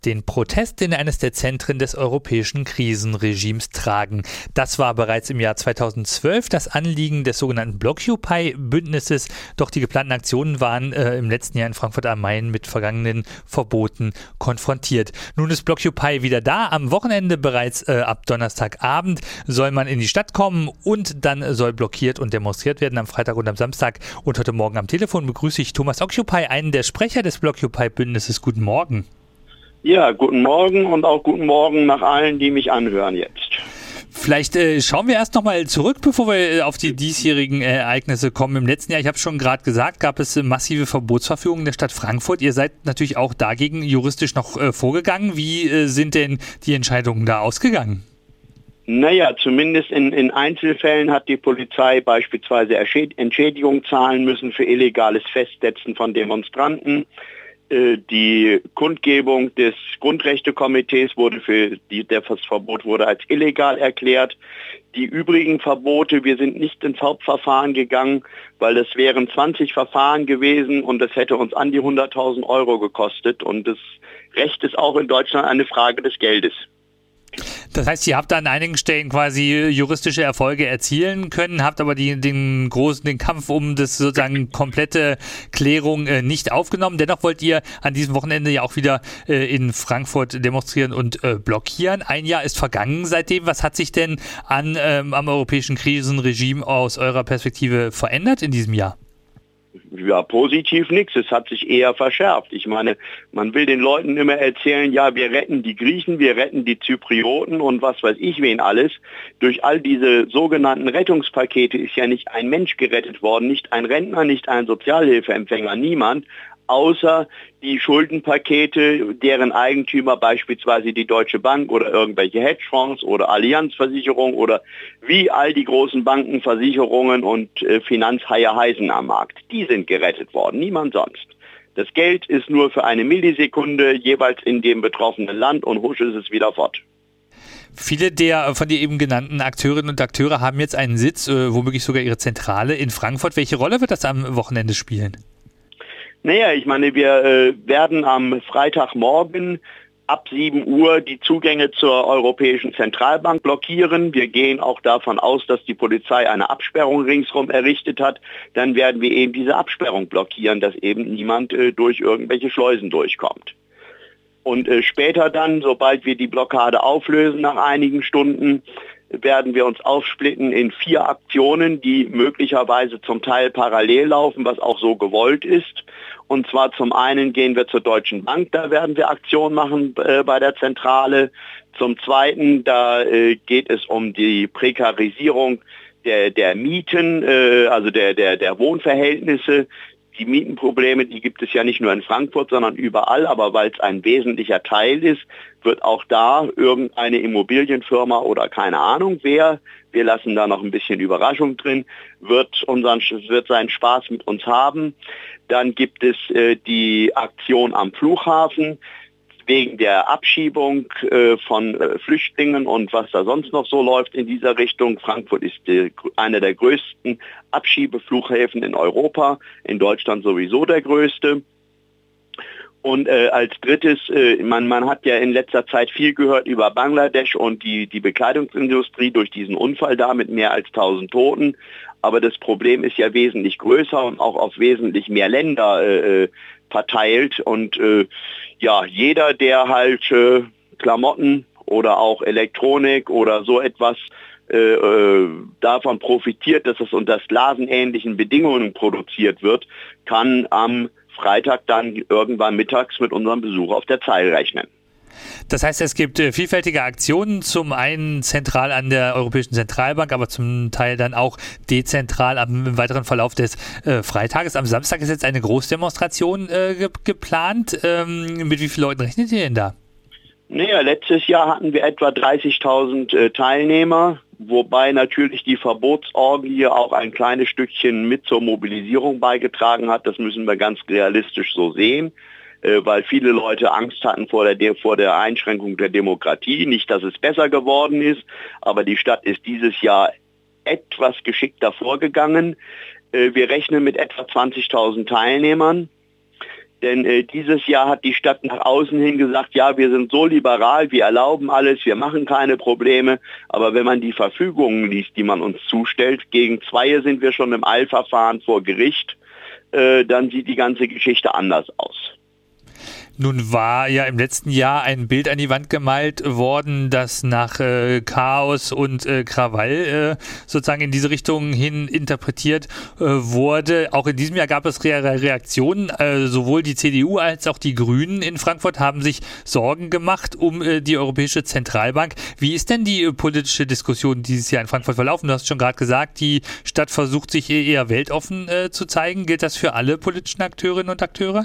den Protest in eines der Zentren des europäischen Krisenregimes tragen. Das war bereits im Jahr 2012 das Anliegen des sogenannten Blockupy-Bündnisses. Doch die geplanten Aktionen waren im letzten Jahr in Frankfurt am Main mit vergangenen Verboten konfrontiert. Nun ist Blockupy wieder da. Am Wochenende bereits ab Donnerstagabend soll man in die Stadt kommen und dann soll blockiert und demonstriert werden am Freitag und am Samstag. Und heute Morgen am Telefon begrüße ich Thomas Occupy, einen der Sprecher des Blockupy-Bündnisses. Guten Morgen. Ja, guten Morgen und auch guten Morgen nach allen, die mich anhören jetzt. Vielleicht schauen wir erst nochmal zurück, bevor wir auf die diesjährigen Ereignisse kommen. Im letzten Jahr, ich habe schon gerade gesagt, gab es massive Verbotsverfügungen der Stadt Frankfurt. Ihr seid natürlich auch dagegen juristisch noch vorgegangen. Wie sind denn die Entscheidungen da ausgegangen? Naja, zumindest in Einzelfällen hat die Polizei beispielsweise Entschädigung zahlen müssen für illegales Festsetzen von Demonstranten. Die Kundgebung des Grundrechtekomitees das Verbot wurde als illegal erklärt. Die übrigen Verbote, wir sind nicht ins Hauptverfahren gegangen, weil das wären 20 Verfahren gewesen und das hätte uns an die 100.000 Euro gekostet. Und das Recht ist auch in Deutschland eine Frage des Geldes. Das heißt, ihr habt an einigen Stellen quasi juristische Erfolge erzielen können, habt aber den Kampf um das sozusagen komplette Klärung nicht aufgenommen. Dennoch wollt ihr an diesem Wochenende ja auch wieder in Frankfurt demonstrieren und blockieren. Ein Jahr ist vergangen seitdem. Was hat sich denn am europäischen Krisenregime aus eurer Perspektive verändert in diesem Jahr? Ja, positiv nichts. Es hat sich eher verschärft. Ich meine, man will den Leuten immer erzählen, ja, wir retten die Griechen, wir retten die Zyprioten und was weiß ich wen alles. Durch all diese sogenannten Rettungspakete ist ja nicht ein Mensch gerettet worden, nicht ein Rentner, nicht ein Sozialhilfeempfänger, niemand. Außer die Schuldenpakete, deren Eigentümer beispielsweise die Deutsche Bank oder irgendwelche Hedgefonds oder Allianzversicherung oder wie all die großen Banken, Versicherungen und Finanzhaie heißen am Markt. Die sind gerettet worden, niemand sonst. Das Geld ist nur für eine Millisekunde jeweils in dem betroffenen Land und husch ist es wieder fort. Viele der von dir eben genannten Akteurinnen und Akteure haben jetzt einen Sitz, womöglich sogar ihre Zentrale in Frankfurt. Welche Rolle wird das am Wochenende spielen? Naja, ich meine, wir werden am Freitagmorgen ab 7 Uhr die Zugänge zur Europäischen Zentralbank blockieren. Wir gehen auch davon aus, dass die Polizei eine Absperrung ringsherum errichtet hat. Dann werden wir eben diese Absperrung blockieren, dass eben niemand durch irgendwelche Schleusen durchkommt. Und später dann, sobald wir die Blockade auflösen nach einigen Stunden, werden wir uns aufsplitten in 4 Aktionen, die möglicherweise zum Teil parallel laufen, was auch so gewollt ist. Und zwar zum einen gehen wir zur Deutschen Bank, da werden wir Aktionen machen bei der Zentrale. Zum zweiten, da geht es um die Prekarisierung der Mieten, also der Wohnverhältnisse. Die Mietenprobleme, die gibt es ja nicht nur in Frankfurt, sondern überall, aber weil es ein wesentlicher Teil ist, wird auch da irgendeine Immobilienfirma oder keine Ahnung wer, wir lassen da noch ein bisschen Überraschung drin, wird seinen Spaß mit uns haben. Dann gibt es die Aktion am Flughafen wegen der Abschiebung von Flüchtlingen und was da sonst noch so läuft in dieser Richtung. Frankfurt ist einer der größten Abschiebeflughäfen in Europa, in Deutschland sowieso der größte. Und als drittes, man hat ja in letzter Zeit viel gehört über Bangladesch und die Bekleidungsindustrie durch diesen Unfall da mit mehr als 1000 Toten. Aber das Problem ist ja wesentlich größer und auch auf wesentlich mehr Länder verteilt. Und ja, jeder, der halt Klamotten oder auch Elektronik oder so etwas davon profitiert, dass es unter sklavenähnlichen Bedingungen produziert wird, kann am Freitag dann irgendwann mittags mit unserem Besuch auf der Zeil rechnen. Das heißt, es gibt vielfältige Aktionen, zum einen zentral an der Europäischen Zentralbank, aber zum Teil dann auch dezentral im weiteren Verlauf des Freitages. Am Samstag ist jetzt eine Großdemonstration geplant. Mit wie vielen Leuten rechnet ihr denn da? Naja, letztes Jahr hatten wir etwa 30.000 Teilnehmer, wobei natürlich die Verbotsorgie auch ein kleines Stückchen mit zur Mobilisierung beigetragen hat. Das müssen wir ganz realistisch so sehen, weil viele Leute Angst hatten vor der Einschränkung der Demokratie. Nicht, dass es besser geworden ist, aber die Stadt ist dieses Jahr etwas geschickter vorgegangen. Wir rechnen mit etwa 20.000 Teilnehmern. Denn dieses Jahr hat die Stadt nach außen hin gesagt, ja, wir sind so liberal, wir erlauben alles, wir machen keine Probleme. Aber wenn man die Verfügungen liest, die man uns zustellt, gegen Zweie sind wir schon im Eilverfahren vor Gericht, dann sieht die ganze Geschichte anders aus. Nun war ja im letzten Jahr ein Bild an die Wand gemalt worden, das nach Chaos und Krawall sozusagen in diese Richtung hin interpretiert wurde. Auch in diesem Jahr gab es Reaktionen. Sowohl die CDU als auch die Grünen in Frankfurt haben sich Sorgen gemacht um die Europäische Zentralbank. Wie ist denn die politische Diskussion dieses Jahr in Frankfurt verlaufen? Du hast schon gerade gesagt, die Stadt versucht sich eher weltoffen zu zeigen. Gilt das für alle politischen Akteurinnen und Akteure?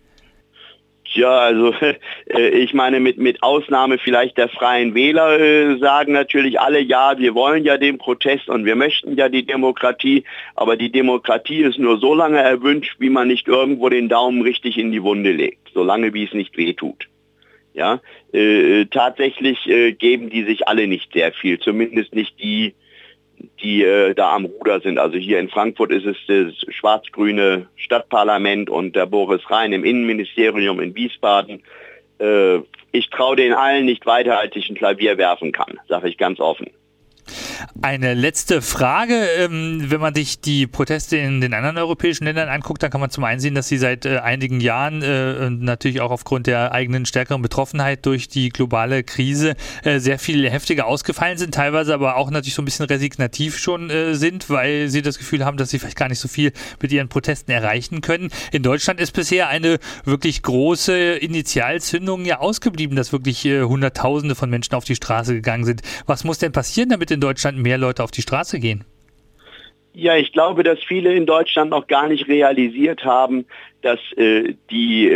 Ja, also ich meine, mit Ausnahme vielleicht der Freien Wähler sagen natürlich alle, ja, wir wollen ja den Protest und wir möchten ja die Demokratie, aber die Demokratie ist nur so lange erwünscht, wie man nicht irgendwo den Daumen richtig in die Wunde legt, solange wie es nicht wehtut. Ja, tatsächlich geben die sich alle nicht sehr viel, zumindest nicht die da am Ruder sind. Also hier in Frankfurt ist es das schwarz-grüne Stadtparlament und der Boris Rhein im Innenministerium in Wiesbaden. Ich traue denen allen nicht weiter, als ich ein Klavier werfen kann, sage ich ganz offen. Eine letzte Frage. Wenn man sich die Proteste in den anderen europäischen Ländern anguckt, dann kann man zum einen sehen, dass sie seit einigen Jahren natürlich auch aufgrund der eigenen stärkeren Betroffenheit durch die globale Krise sehr viel heftiger ausgefallen sind, teilweise aber auch natürlich so ein bisschen resignativ schon sind, weil sie das Gefühl haben, dass sie vielleicht gar nicht so viel mit ihren Protesten erreichen können. In Deutschland ist bisher eine wirklich große Initialzündung ja ausgeblieben, dass wirklich Hunderttausende von Menschen auf die Straße gegangen sind. Was muss denn passieren, damit in Deutschland mehr Leute auf die Straße gehen? Ja, ich glaube, dass viele in Deutschland noch gar nicht realisiert haben, dass die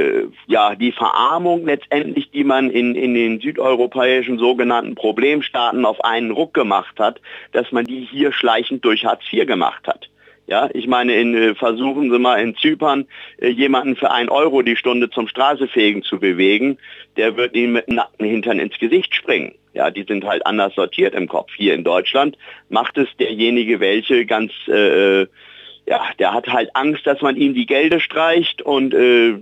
Verarmung letztendlich, die man in den südeuropäischen sogenannten Problemstaaten auf einen Ruck gemacht hat, dass man die hier schleichend durch Hartz IV gemacht hat. Ja, ich meine, versuchen Sie mal in Zypern jemanden für 1 Euro die Stunde zum Straßefegen zu bewegen, der wird Ihnen mit dem nackten Hintern ins Gesicht springen. Ja, die sind halt anders sortiert im Kopf. Hier in Deutschland macht es derjenige, welche ganz, der hat halt Angst, dass man ihm die Gelder streicht und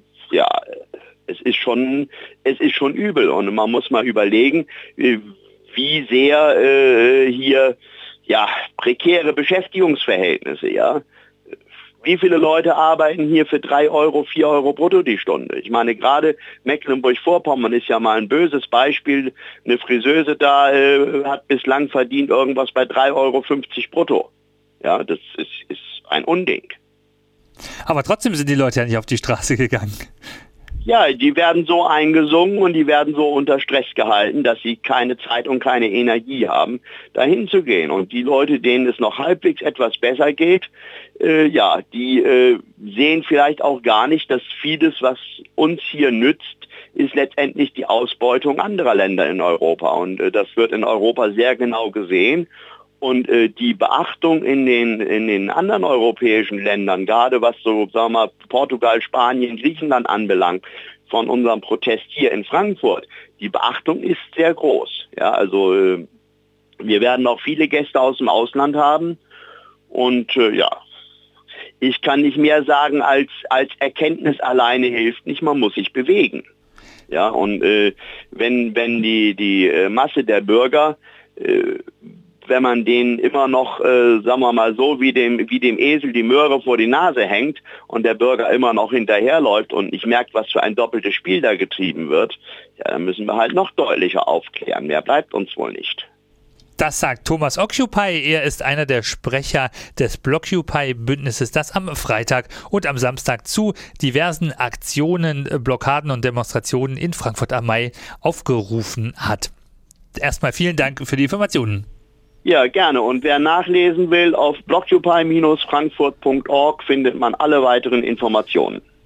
es ist schon übel und man muss mal überlegen, wie sehr hier prekäre Beschäftigungsverhältnisse, ja. Wie viele Leute arbeiten hier für 3 Euro, 4 Euro brutto die Stunde? Ich meine, gerade Mecklenburg-Vorpommern ist ja mal ein böses Beispiel. Eine Friseuse da hat bislang verdient irgendwas bei 3,50 Euro brutto. Ja, das ist ein Unding. Aber trotzdem sind die Leute ja nicht auf die Straße gegangen. Ja, die werden so eingesungen und die werden so unter Stress gehalten, dass sie keine Zeit und keine Energie haben, dahin zu gehen. Und die Leute, denen es noch halbwegs etwas besser geht, die sehen vielleicht auch gar nicht, dass vieles, was uns hier nützt, ist letztendlich die Ausbeutung anderer Länder in Europa. Und das wird in Europa sehr genau gesehen. Und die Beachtung in den anderen europäischen Ländern, gerade was so, sagen wir mal, Portugal, Spanien, Griechenland anbelangt, von unserem Protest hier in Frankfurt, die Beachtung ist sehr groß. Ja, also wir werden auch viele Gäste aus dem Ausland haben. Und ich kann nicht mehr sagen, als Erkenntnis alleine hilft nicht, man muss sich bewegen. Ja, und wenn die Masse der Bürger wenn man denen immer noch, sagen wir mal so, wie dem Esel die Möhre vor die Nase hängt und der Bürger immer noch hinterherläuft und nicht merkt, was für ein doppeltes Spiel da getrieben wird, ja, dann müssen wir halt noch deutlicher aufklären. Mehr bleibt uns wohl nicht. Das sagt Thomas Occupy. Er ist einer der Sprecher des Blockupy-Bündnisses, das am Freitag und am Samstag zu diversen Aktionen, Blockaden und Demonstrationen in Frankfurt am Main aufgerufen hat. Erstmal vielen Dank für die Informationen. Ja, gerne. Und wer nachlesen will, auf blockupy-frankfurt.org findet man alle weiteren Informationen.